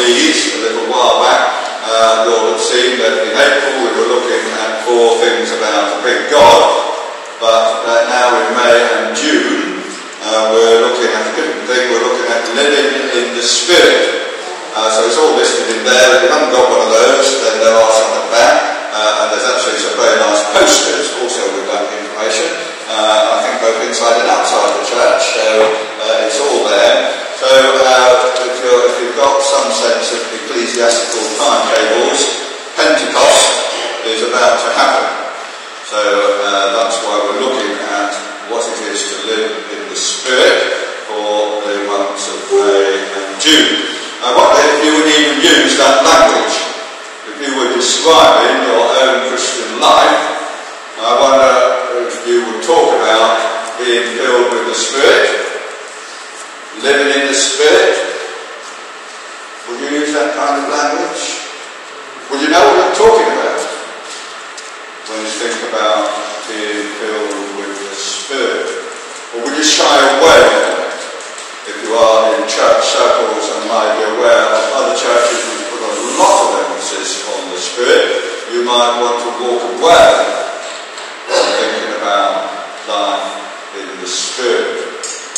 these a little while back, you'll have seen that in April we were looking at 4 things about a big God, but now in May and June we're looking at a different thing. We're looking at living in the Spirit. So it's all listed in there. If you haven't got one of those, then there are some at the back, and there's actually some very nice posters also with that information. I think both inside and outside the church, so it's all there. So if you've got some sense of ecclesiastical timetables, Pentecost is about to happen. So that's why we're looking at what it is to live in the Spirit for the months of May and June. I wonder if you would even use that language. If you were describing your own Christian life, I wonder if you would talk about being filled with the Spirit, living in the Spirit. Would you use that kind of language? Would you know what I'm talking about when you think about being filled with the Spirit? Or would you shy away from it? If you are in church circles and might be aware of other churches which put a lot of emphasis on the Spirit, you might want to walk away from thinking about life in the Spirit.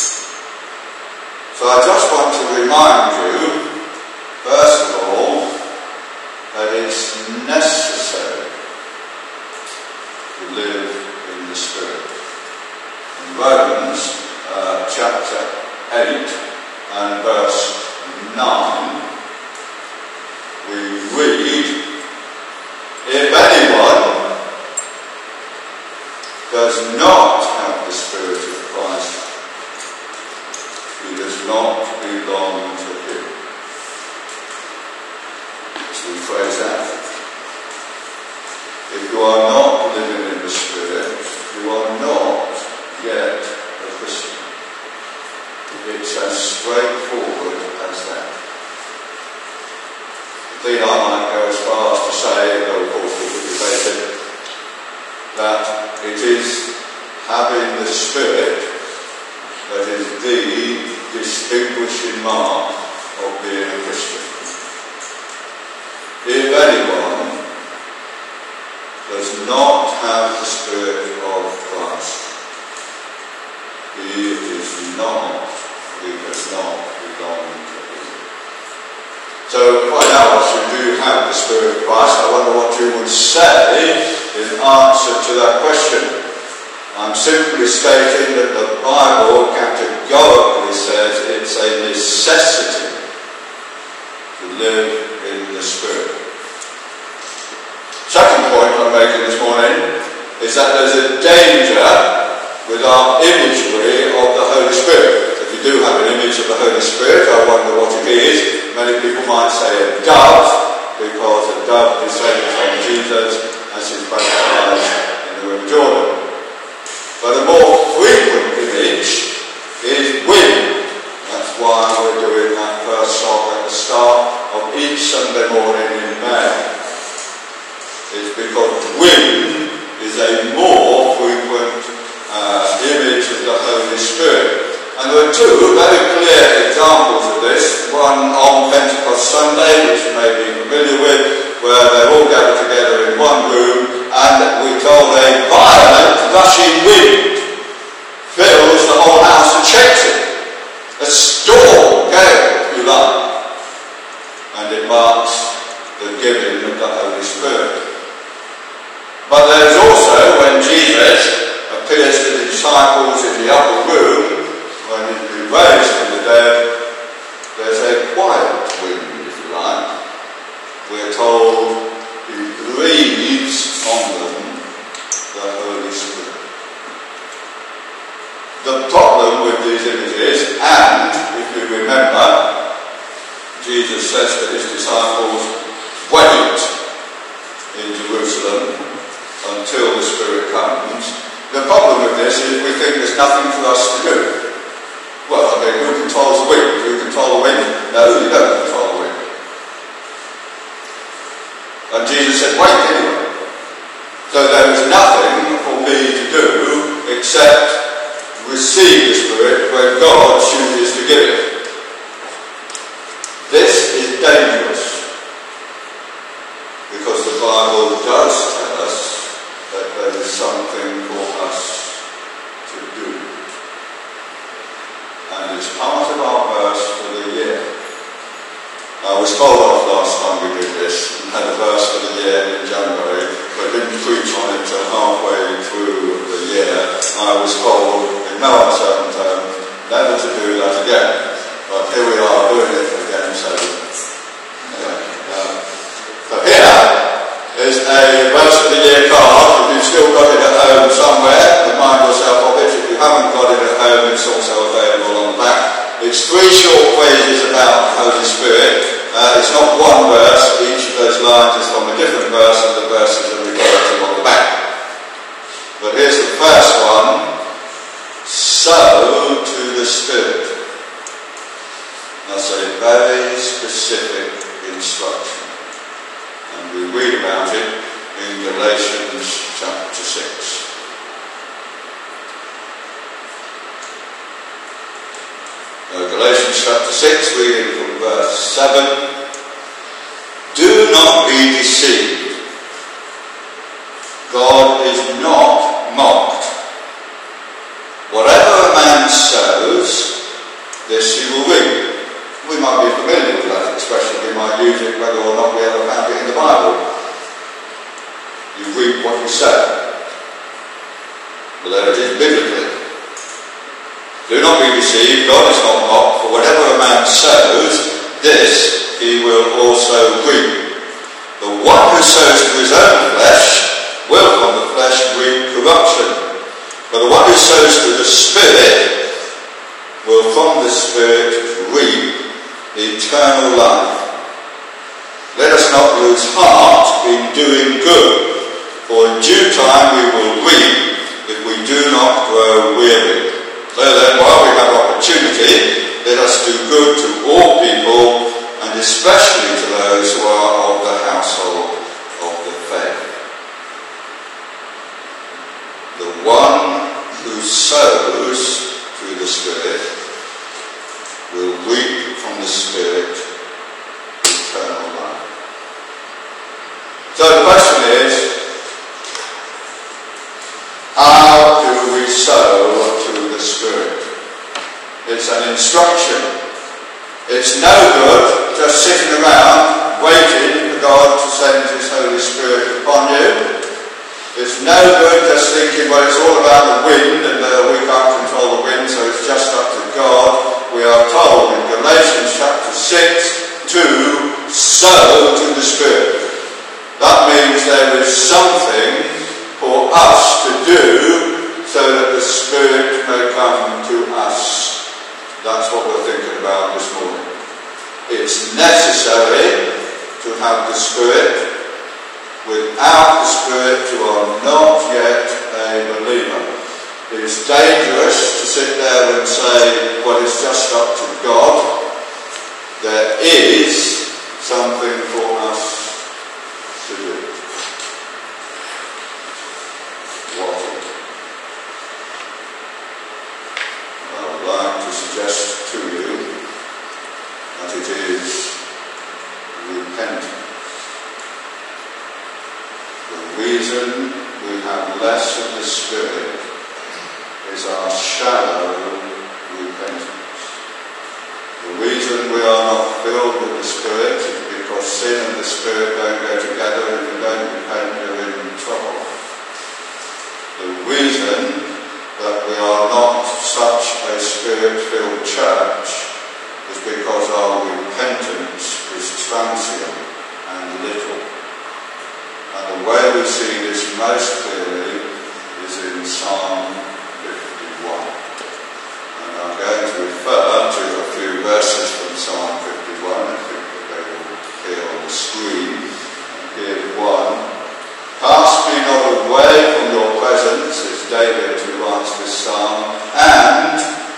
So I just want to remind you, first of all, that it's necessary to live in the Spirit. In Romans chapter 8 and verse 9, we read, if anyone does not have the Spirit of Christ, he does not belong to him. Let's rephrase that. If you are not living in the Spirit, you are not yet a Christian. It's as straightforward as that. Indeed, I might go as far as to say, though of course we could debate it, that it is having the Spirit that is the distinguishing mark of being a Christian. If anyone does not have the Spirit of Christ, he does not belong to him. So if I now ask you, do you have the Spirit of Christ? I wonder what you would say in answer to that question. I'm simply stating that the Bible categorically says it's a necessity to live in the Spirit. Second point I'm making this morning is that there's a danger with our imagery of the Holy Spirit. If you do have an image of the Holy Spirit, I wonder what it is. Many people might say a dove, because a dove descended from Jesus as he was baptized in the River Jordan. But a more frequent image is wind. That's why we're doing that first song at the start of each Sunday morning in May. It's because wind is a more frequent image of the Holy Spirit. And there are 2 very clear examples of this. One on Pentecost Sunday, which you may be familiar with, where they're all gathered together in one room, and we're told a violent rushing wind fills the whole house and shakes it. A storm gale, if you like. And it marks the giving of the Holy Spirit. But there's also when Jesus appears to the disciples in the upper room, when he's been raised from the dead, there's a quiet wind, if you like. We're told he breathes on them the Holy Spirit. The problem with these images, and if you remember, Jesus says to his disciples, wait in Jerusalem until the Spirit comes. The problem with this is we think there's nothing for us to do. Well, I mean, who controls the wind? Do you control the wind? No, you don't control the wind. And Jesus said, wait anyway. So there is nothing for me to do except receive the Spirit when God chooses to give it. This is dangerous. very specific instruction. And we read about it in Galatians chapter 6. Galatians chapter 6, reading from verse 7. Do not be deceived. God is not mocked. Whatever a man sows, this he will reap. We might be familiar with that expression. We might use it whether or not we ever found it in the Bible. You reap what you sow. But there it is biblically. Do not be deceived, God is not mocked, for whatever a man sows, this he will also reap. The one who sows to his own flesh will from the flesh reap corruption, but the one who sows to the Spirit will from the Spirit reap eternal life. Let us not lose heart in doing good, for in due time we will reap if we do not grow weary. So then, while we have opportunity, let us do good to all people, and especially to those who are of the household of the faith. The one who sows through the Spirit will reap from the Spirit eternal life. So the question is, how do we sow through the Spirit? It's an instruction. It's no good just sitting around waiting for God to send His Holy Spirit upon you. It's no good just thinking, well, it's all about the wind and we can't control the wind, so it's just up to God. We are told in Galatians chapter 6 to sow to the Spirit. That means there is something for us to do so that the Spirit may come to us. That's what we're thinking about this morning. It's necessary to have the Spirit. Without the Spirit, you are not yet a believer. It is dangerous to sit there and say, well, it's just up to God. There is something for us to do. What is it? I would like to suggest to you that it is repentance. The reason we have less of the Spirit is our shallow repentance. The reason we are not filled with the Spirit is because sin and the Spirit don't go together, and if you don't repent, you're in trouble. The reason that we are not such a Spirit-filled church is because our repentance is transient and little. And the way we see this most clearly is in Psalm 51. And I'm going to refer to a few verses from Psalm 51. I think that they will appear on the screen. And here's one. Cast me not away from your presence, is David who writes this psalm, and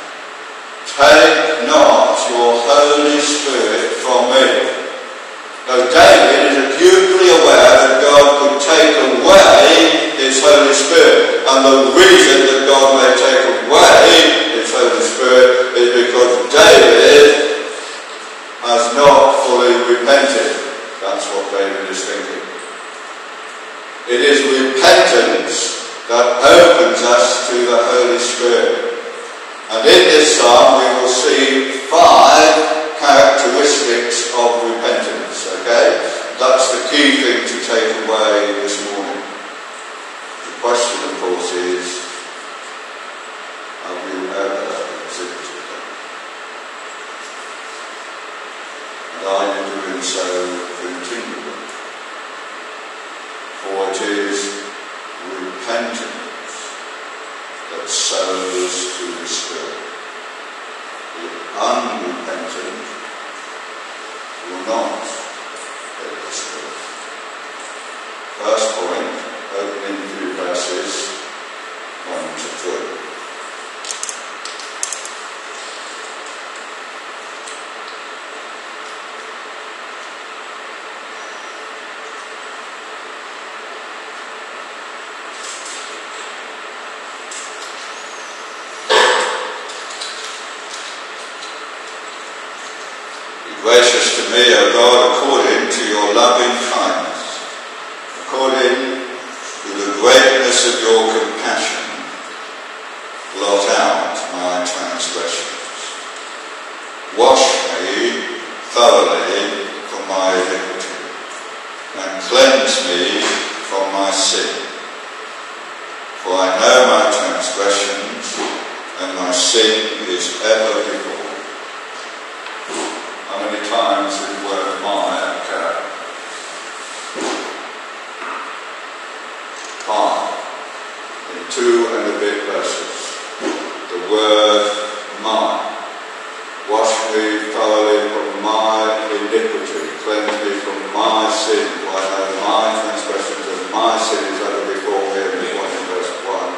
take not your Holy Spirit from me. Now David is acutely aware that God could take away His Holy Spirit, and the reason that God may take away His Holy Spirit is because David has not fully repented. That's what David is thinking. It is repentance that opens us to the Holy Spirit. And in this psalm we will see 5 characteristics of repentance, okay? That's the key thing to take away this morning. The question, of course, is, have you ever exhibited them? And are you doing so continually? For it is repentance that sows to the Spirit. The unrepentant will not get the Spirit. First point, opening few verses 1 to 3. Be gracious to me, O God, according to your loving kindness, according to the greatness of your compassion. Blot out my transgressions. Wash me thoroughly from my iniquity, and cleanse me from my sin. For I know my transgressions, and my sin is ever before me. How many times did the word "my" occur? 5. In 2 and a bit verses. The word "my." Wash me thoroughly from my iniquity, cleanse me from my sin, for I know my transgressions and my sin is ever before me. And this one in verse 1.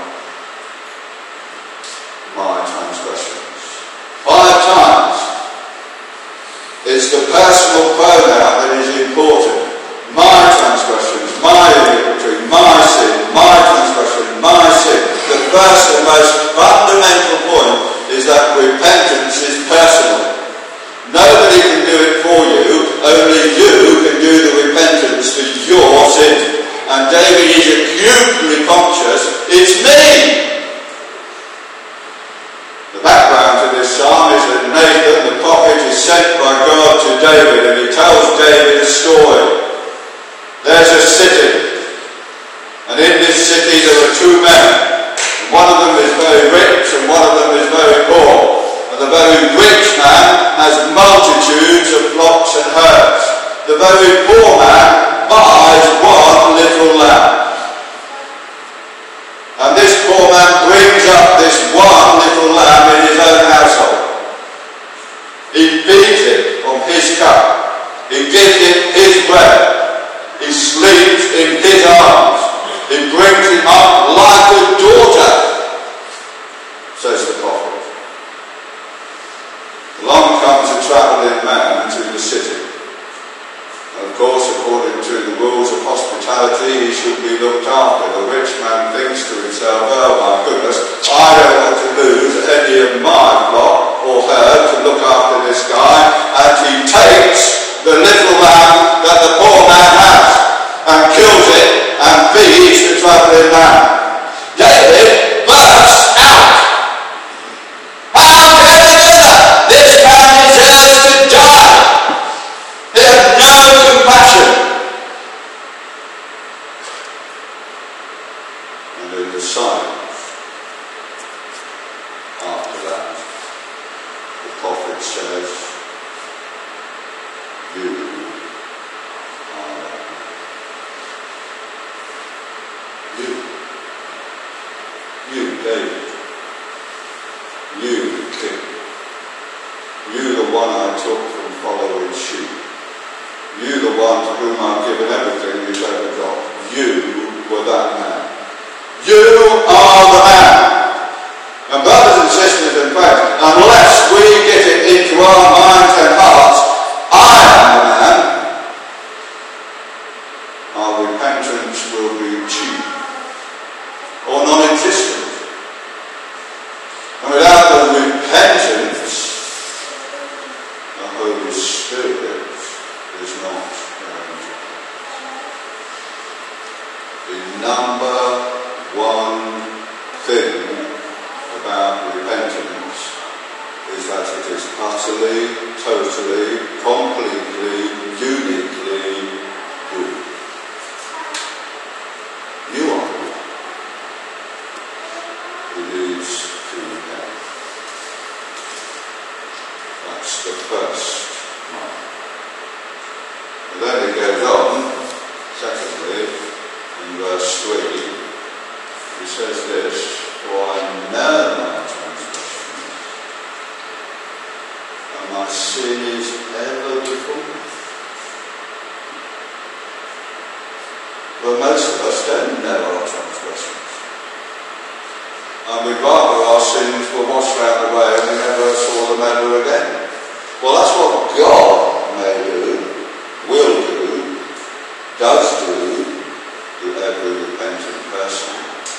My transgressions. 5 times. It's the personal pronoun that is important. My transgressions, my iniquity, my sin, my transgression, my sin. The first and most fundamental point is that repentance is personal. Nobody can do it for you. Only you can do the repentance for your sin. And David is acutely conscious, it's me. The background to this psalm is that Nathan, the prophet, is sent by God to David, and he tells David a story. There's a city, and in this city there are 2 men. One of them is very rich and one of them is very poor. And the very rich man has multitudes of flocks and herds. The very poor man buys one little lamb. And this poor man brings up this one little lamb in his own household. He feeds it from his cup. He gives it his bread. He sleeps in his arms. He brings him up like a daughter, says the prophet. Along comes a travelling man to the city. And of course, according to the rules of hospitality, he should be looked after. The rich man thinks to himself, oh my goodness, I don't want to lose any of my flock or herd to look after this guy. And he takes the little lamb that the poor man has and kills it and feeds the travelling man. David bursts out. How can he do that? This man deserves to die. He had no compassion. And in the silence after that, the prophet says, you are you, David. You, the king. You, the one I took from following sheep. You, the one to whom I've given everything you've ever got. You were that man. You are the man. And brothers and sisters and friends, unless we get it into our minds and hearts, I am the man, our repentance will be cheap or non-existent. And without the repentance, the Holy Spirit is not going to come. The number one thing about repentance is that it is utterly, totally, completely, uniquely you. You are the one who leads to heaven. That's the first mark. And then it goes on, secondly, in verse 3, he says this, for I know my transgressions, and my sin is ever before me. Well, most of us don't know our transgressions. And we'd rather our sins were washed out of the way and we never saw them ever again. Well, that's what God may do, will do, does do to every repentant person.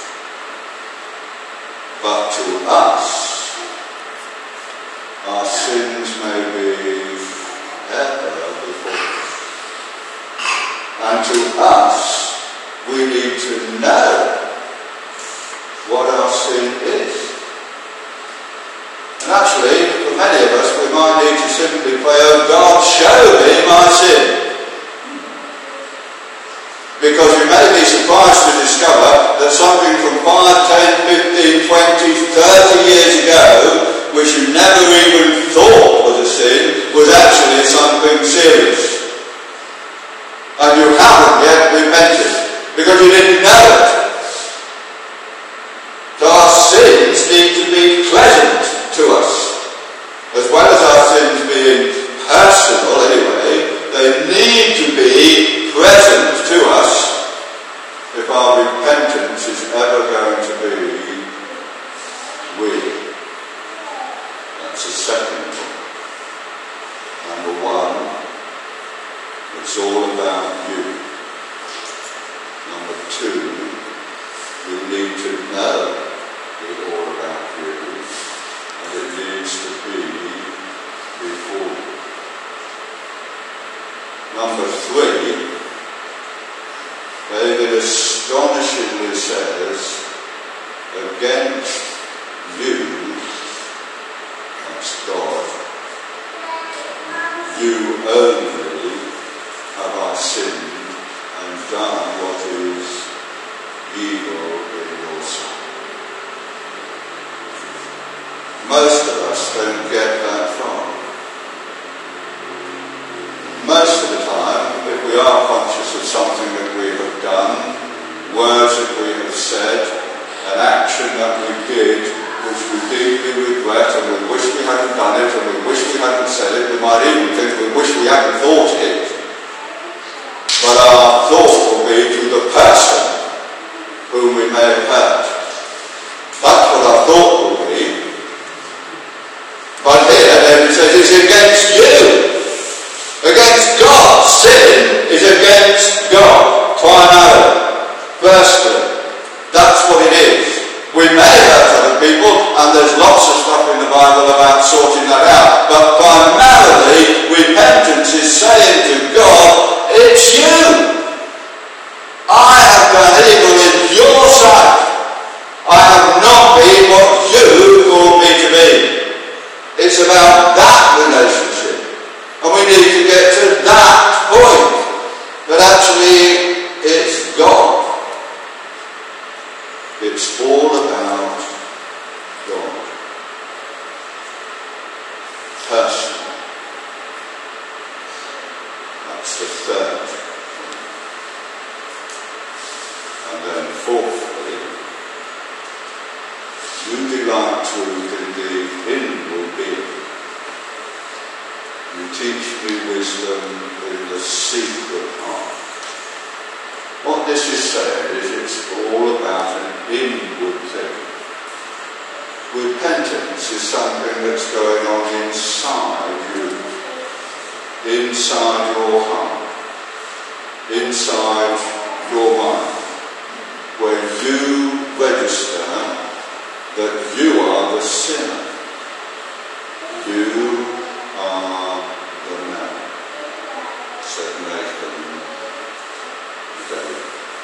But to us, our sins may be to us, we need to know what our sin is. And actually, for many of us, we might need to simply pray, "Oh God, show me my sin." Because you may be surprised to discover that something from 5, 10, 15, 20, 30 years ago, which you never even thought was a sin, was actually something serious. And you haven't yet repented, because you didn't know it. So our sins need to be present to us. As well as our sins being personal anyway, they need to be present to us if our repentance is ever going to be real. That's the second one. Number one, it's all about you. Number two, we need to know it's all about you, and it needs to be before you. Number three, David astonishingly says, against you, that's God, you only have I sinned and done what is evil in your sight. Most of us don't get that far. Most of the time, if we are conscious of something that we have done, words that we have said, an action that we did, which we deeply regret, and we wish we hadn't done it, and we wish we hadn't said it, we might even think we wish we hadn't thought it, but our thought will be to the person whom we may have hurt. That's what our thought will be. But here, David says, it's against you. Against God. Sin is against God. Primarily. Firstly. That's what it is. We may hurt other people, and there's lots of stuff in the Bible about sorting that out. But primarily, repentance is saying to God, it's you. I have done evil in your sight. I have not been what you called me to be. It's about that relationship. And we need to get to that point. But actually, it's God. It's all about God. Person. That's the third. And then fourthly, you delight truth in the inward being. You teach me wisdom in the secret heart. What this is saying is it's all about an inward thing. Repentance is something that's going on inside you, inside your heart, inside your mind, where you register that you are the sinner. You are the man, said Nathan today.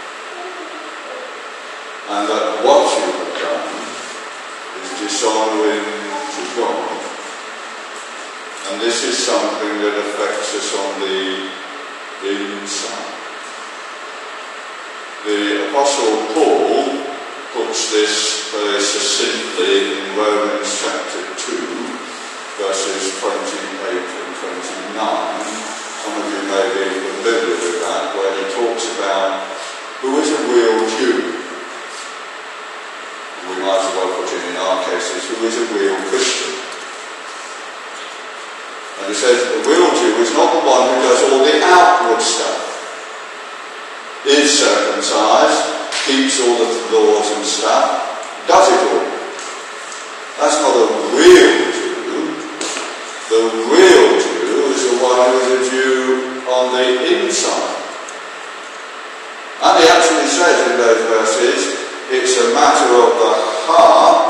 And that what you have done is dishonouring to God. And this is something that affects us on the inside. The Apostle Paul puts this very succinctly in Romans chapter 2, verses 28 and 29. Some of you may be familiar with that, where he talks about who is a real Jew. We might as well put in our cases, who is a real Christian. And he says the real Jew is not the one who does all the outward stuff. Is circumcised, keeps all the laws and stuff, does it all. That's not a real Jew. The real Jew is the one who is a Jew on the inside. And he actually says in those verses, it's a matter of the heart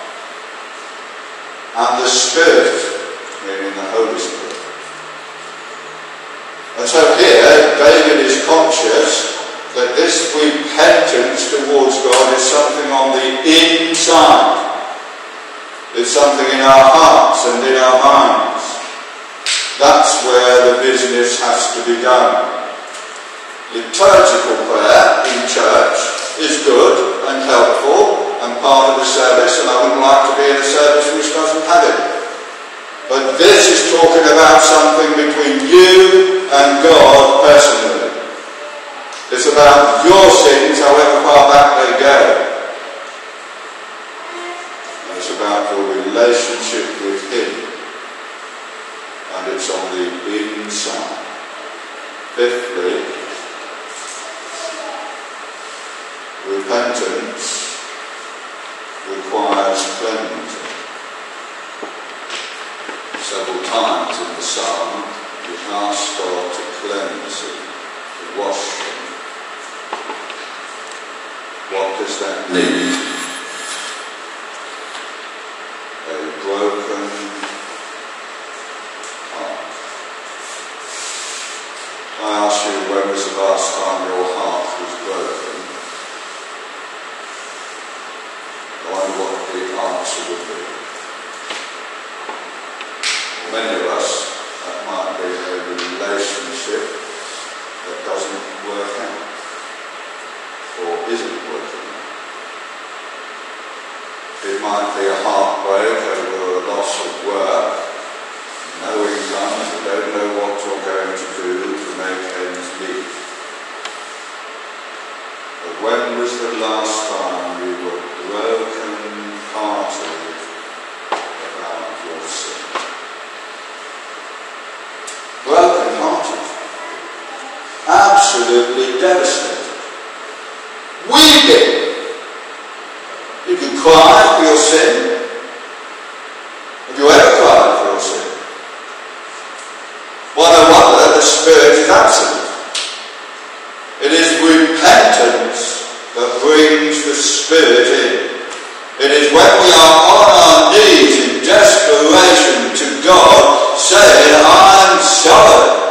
and the Spirit, meaning the Holy Spirit. And so here, David is conscious that this repentance towards God is something on the inside. It's something in our hearts and in our minds. That's where the business has to be done. Liturgical prayer in church is good and helpful and part of the service, and I wouldn't like to be in a service which doesn't have it. But this is talking about something between you and God personally. It's about your sins, however far back they go. It's about your relationship with Him, and it's on the inside. Fifthly, repentance requires cleansing. Several times in the psalm, you ask God to cleanse you, to wash you. What does that mean? A broken heart. I ask you, when was the last time your heart was broken? I wonder what the answer would be. For many of us, that might be a relationship that doesn't work out, or isn't working out. It might be a heartbreak over a loss of work, no income, and you don't know what you're going to do to make ends meet. But when was the last time you were broken-hearted about your sin? Broken-hearted. Absolutely devastated. Weeping. You can cry for your sin. Have you ever cried for your sin? Well, no wonder the Spirit is absent. It is repentance that brings the Spirit in. It is when we are on our knees in desperation to God, saying, I'm sorry.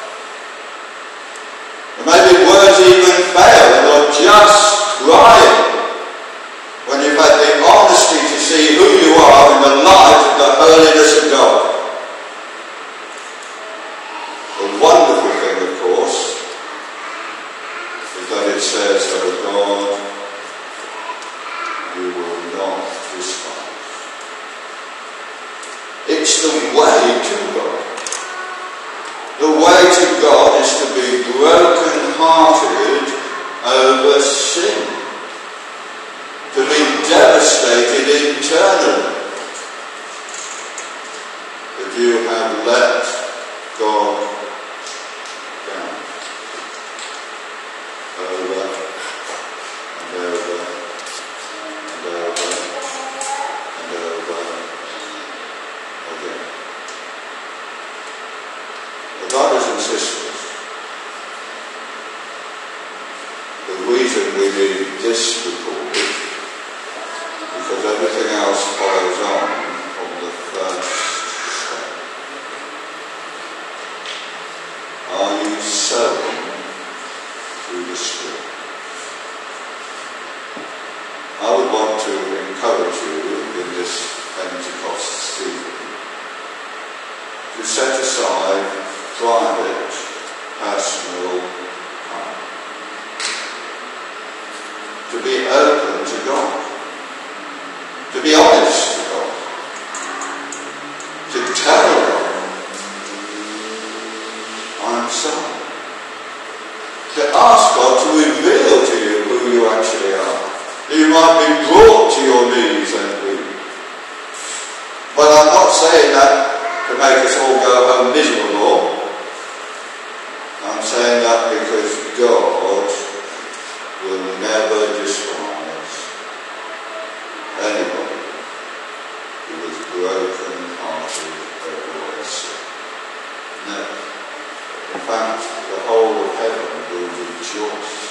And maybe words even fail, and you're just crying. When you've had the honesty to see who you are in the light of the holiness of God. The wonderful thing, of course, is that it says, oh God, you will not despise. It's the way to God. The way to God is to be broken-hearted over sin. To be devastated internally. That you have let God down. Over and over and over and over again. But brothers and sisters, the reason we need this recorded, because everything else follows on from the first step. Are you sowing through the Spirit? I would want to encourage you in this Pentecost season to set aside private, personal time. To be open to God. To be honest to God. To tell God, I'm sorry. To ask God to reveal to you who you actually are. That you might be brought to your knees and weep. But I'm not saying that to make us all go home miserable. I'm saying that because God will never despise anybody who is broken-hearted over their sin. No. In fact, the whole of heaven will rejoice